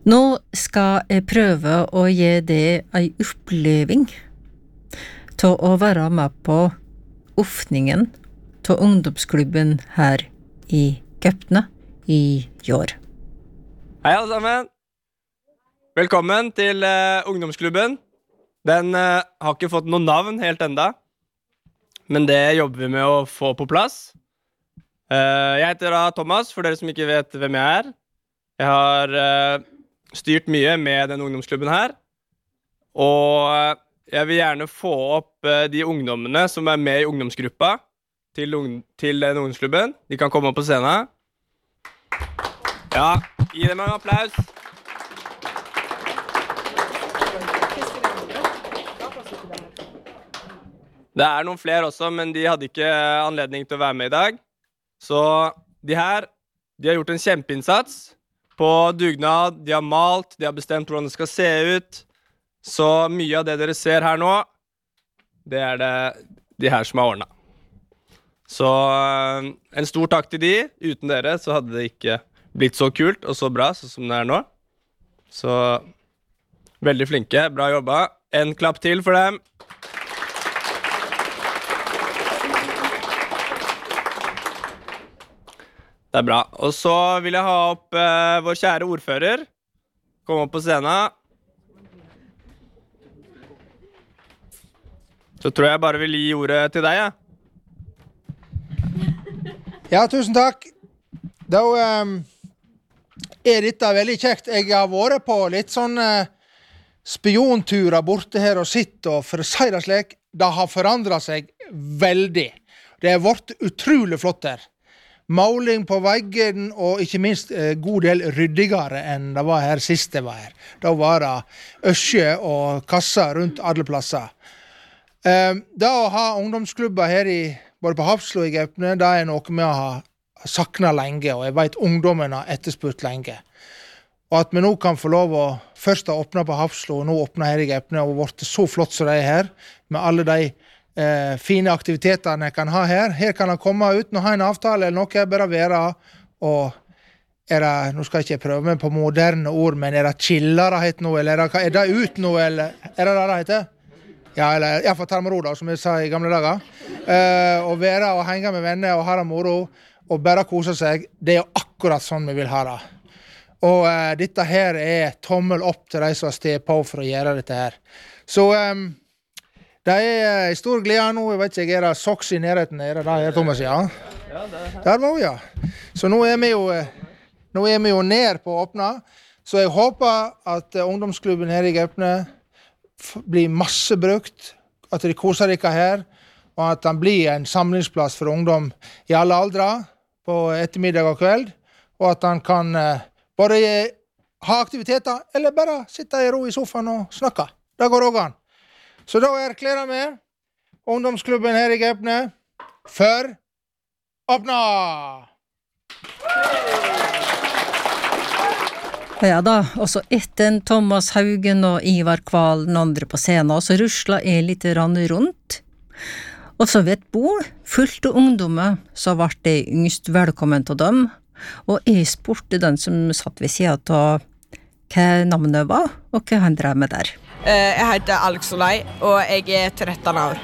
Nå skal jeg prøve å gi deg en oppleving til å være med på åpningen til ungdomsklubben her i Gaupne i år. Hei alle sammen! Velkommen til ungdomsklubben. Den har ikke fått noe navn helt enda, men det jobber vi med å få på plass. Jeg heter da Thomas, for dere som ikke vet hvem jeg er. Jeg har styrt mye med den ungdomsklubben her, og jeg vil gjerne få opp de ungdommene som er med i ungdomsgruppa til den ungdomsklubben. De kan komme opp på scenen. Ja, gi dem en applaus. Det er noen flere også, men de hadde ikke anledning til å være med i dag. Så de har gjort en kjempeinnsats på dugnad. De har malt, de har bestemt hvordan det skal se ut. Så mye av det dere ser her nå, det er det de her som har ordnet. Så en stor takk til de. Uten dere så hadde det ikke blitt så kult og så bra som det er nå. Så veldig flinke, bra jobba. En klapp til for dem. Det er bra. Og så vil jeg ha opp vår kjære ordfører. Kom opp på scenen. Så tror jeg bare vil gi ordet til deg, ja. Ja, tusen takk. Da dette veldig kjekt. Jeg har vært på litt sånn spionturer borte her og sitt, og for å si det slik, det har forandret seg veldig. Det har vært utrolig flott her. Måling på veggen, og ikke minst god del ryddigere enn det var her sist det var her. Da var det øsje og kasser rundt alle plasser. Da å ha ungdomsklubber her både på Hafslo og i Gaupne, det er noe vi har saknet lenge, og jeg vet ungdommen har etterspurt lenge. Og at vi nå kan få lov å først ha åpnet på Hafslo, og nå åpnet her i Gaupne, og vært så flott som det er her, med alle de fine aktiviteter jeg kan ha her. Her kan jeg komme uten å ha en avtale eller noe, bare være, og nå skal jeg ikke prøve meg på moderne ord, men er det chillere het nå, eller er det ut nå, eller er det det heter? Ja, eller jeg får ta med ro da, som jeg sa i gamle dager. Å være og henge med venner og ha det moro, og bare kose seg, det er jo akkurat sånn vi vil ha det. Og dette her er tommel opp til de som har sted på for å gjøre dette her. Så det er stor glede nå. Jeg vet ikke, er det soks i nærheten? Er det der, Thomas? Ja, der var vi, ja. Så nå er vi jo ned på å åpne. Så jeg håper at ungdomsklubben her i Gaupne blir masse brukt, at de koser dere her, og at den blir en samlingsplass for ungdom i alle aldre på ettermiddag og kveld, og at den kan bare ha aktiviteter, eller bare sitte i ro i sofaen og snakke. Det går også an. Så da erklærer vi ungdomsklubben her i Gaupne for åpna! Ja da, og så etter Thomas Haugen og Ivar Kvalen andre på scenen, så ruslet jeg litt rundt. Og så ved et bord, fullt av ungdommer, så ble jeg yngst velkommen til dem, og jeg spurte den som satt ved siden av hva navnet var, og hva han drev med der. Jeg heter Alex Solei, og jeg er 13 år.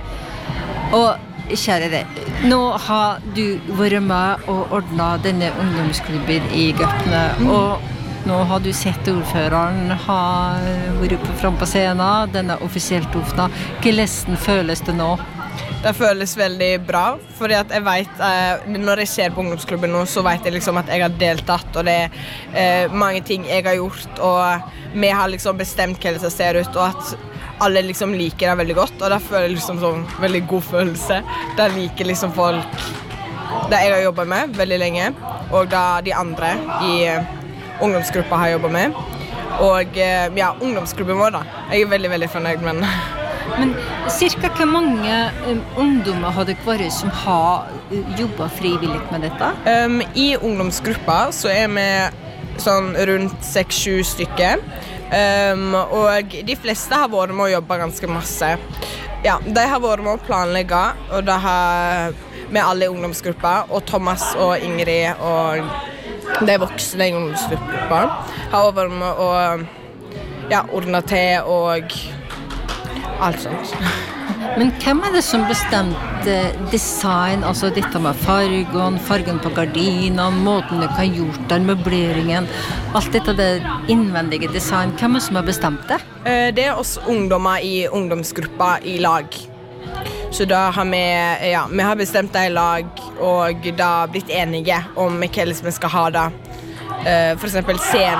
Og kjære deg, nå har du vært med og ordnet denne ungdomsklubben i Gaupne, og nå har du sett ordføreren har vært frem på scenen, den er offisielt åpnet. Hvordan føles det nå? Det føles veldig bra, fordi at jeg vet, når jeg ser på ungdomsklubben nå, så vet jeg liksom at jeg har deltatt, og det er mange ting jeg har gjort, og vi har liksom bestemt hva det ser ut, og at alle liksom liker det veldig godt, og det føler jeg liksom sånn veldig god følelse. Det liker liksom folk det jeg har jobbet med veldig lenge, og det de andre i ungdomsgruppa har jobbet med. Og ja, ungdomsklubben vår da. Jeg er veldig, veldig fornøyd med den. Men cirka hvor mange ungdommer har det vært som har jobbet frivillig med dette? I ungdomsgruppa så er vi sånn rundt 6-7 stykker. Og de fleste har vært med å jobbe ganske masse. Ja, de har vært med å planlegge, og det har med alle i ungdomsgruppa, og Thomas og Ingrid og de voksne i ungdomsgruppa har også vært med å ordne til og alt sånt. Men hvem det som bestemte design, altså dette med fargen på gardinene, måten det kan gjort der, møbleringen, alt dette det innvendige design, hvem som har bestemt det? Det oss ungdommer i ungdomsgruppa i lag. Så da har vi har bestemt det i lag, og da blitt enige om hva vi skal ha da. For eksempel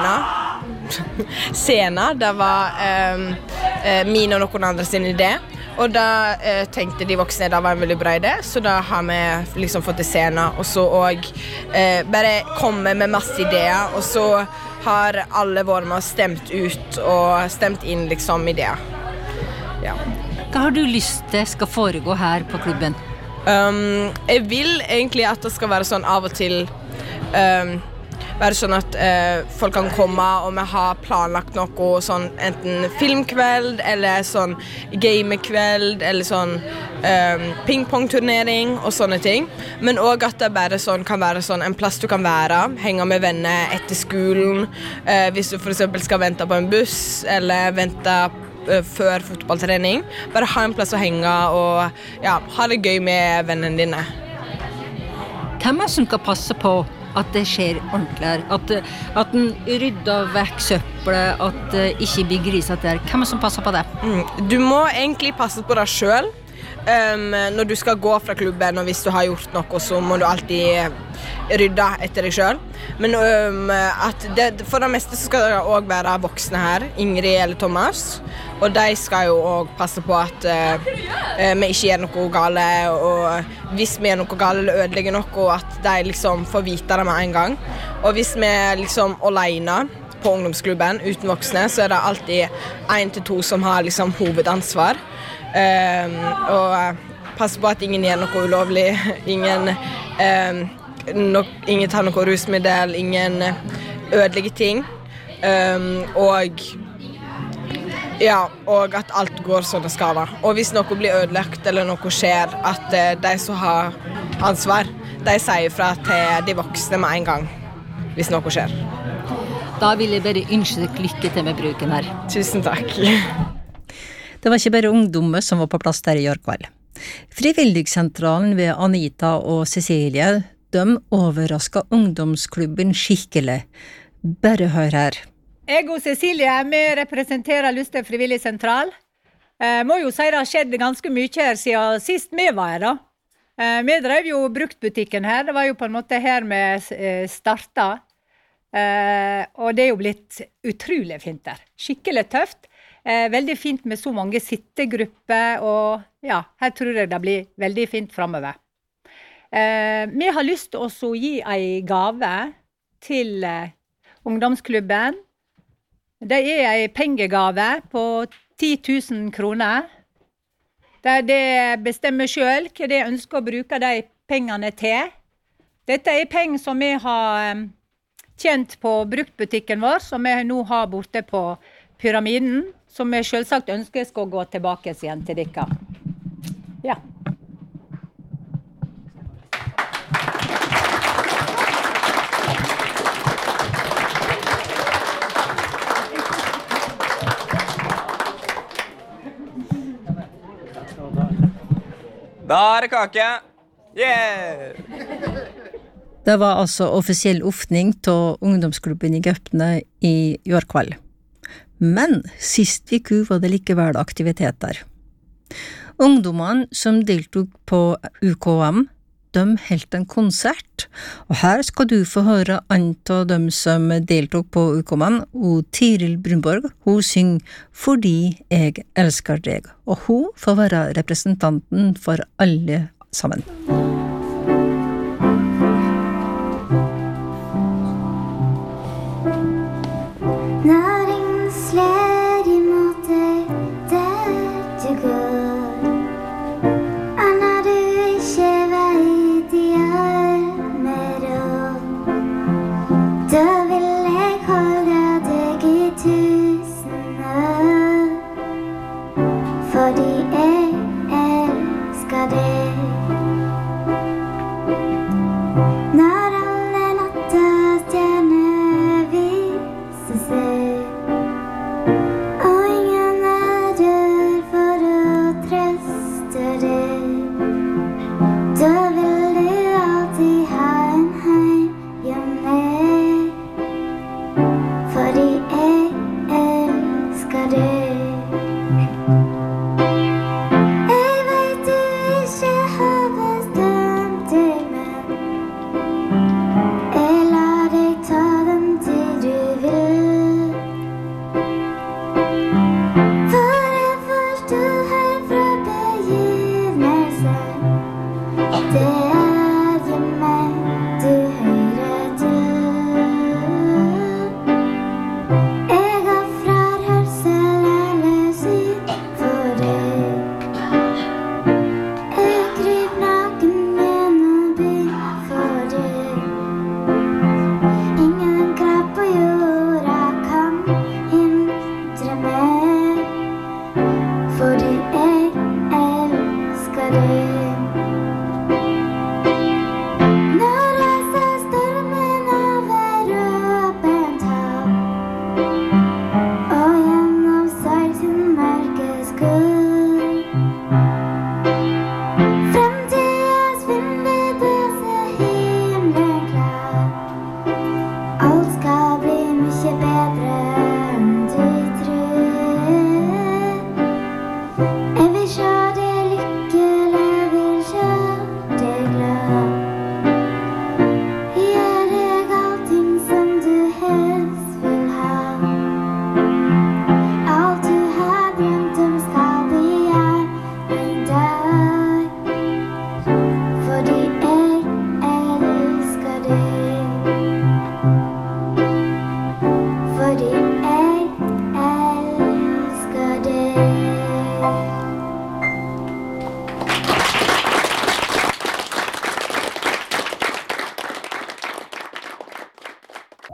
Sena, det var min og noen andre sin idé. Og da tenkte de voksne det var en veldig bra idé, så da har vi liksom fått til scenen, og så bare komme med masse ideer, og så har alle vært med og stemt ut og stemt inn liksom ideer. Ja. Hva har du lyst til skal foregå her på klubben? Jeg vil egentlig at det skal være sånn av og til være sånn at folk kan komme og vi har planlagt noe sånn enten filmkveld eller sånn gamekveld eller sånn pingpongturnering og sånne ting, men også at det bare sånn kan være sånn en plass du kan være, henge med venner etter skolen, hvis du for eksempel skal vente på en buss eller vente før fotballtrening, bare ha en plass å henge og ha det gøy med vennene dine. Hvem som kan passe på at det skjer ordentlig, at den rydder vekk søpplet, at det ikke blir grisete der? Hvem som passer på det? Du må egentlig passe på deg selv. Når du skal gå fra klubben, og hvis du har gjort noe, så må du alltid rydde etter deg selv. Men for det meste så skal det også være voksne her, Ingrid eller Thomas, og de skal jo også passe på at vi ikke gjør noe gale, og hvis vi gjør noe gale eller ødelegger noe, at de liksom får vite det med en gang. Og hvis vi liksom alene på ungdomsklubben uten voksne, så det alltid 1 til 2 som har liksom hovedansvar. Og passe på at ingen gjør noe ulovlig, ingen tar noe rusmiddel, ingen ødelegger ting, og at alt går som det skal da. Og hvis noe blir ødelagt eller noe skjer, at de som har ansvar, de sier fra til de voksne med en gang, hvis noe skjer. Da vil jeg bare ønske deg lykke til med bruken her. Tusen takk. Det var ikke bare ungdommer som var på plass der i går kveld. Frivilligsentralen ved Anita og Cecilie, de overrasket ungdomsklubben skikkelig. Bare hør her. Jeg og Cecilie, vi representerer Luster frivilligsentral. Må jo si det har skjedd ganske mye her siden sist vi var her da. Vi drev jo bruktbutikken her, det var jo på en måte her vi startet. Og det er jo blitt utrolig fint der. Skikkelig tøft. Veldig fint med så mange sittegrupper, og her tror jeg det blir veldig fint fremover. Vi har lyst til å gi en gave til ungdomsklubben. Det er en pengegave på 10 000 kroner. Der de bestemmer selv hva de ønsker å bruke de pengene til. Dette er penger som vi har tjent på bruktbutikken vår, som vi nå har borte på Pyramiden, som vi selvsagt ønsker skal gå tilbake igjen til dere. Ja. Da er det kake! Yeah! Det var altså offisiell åpning av ungdomsklubben i Gøpne i går kveld. Men sist uke var det likevel aktiviteter. Ungdommene som deltog på UKM, de holdt en konsert, og her skal du få høre en av dem som deltog på UKM, og Tiril Brunborg. Hun synger «Fordi jeg elsker deg», og hun får være representanten for alle sammen. Now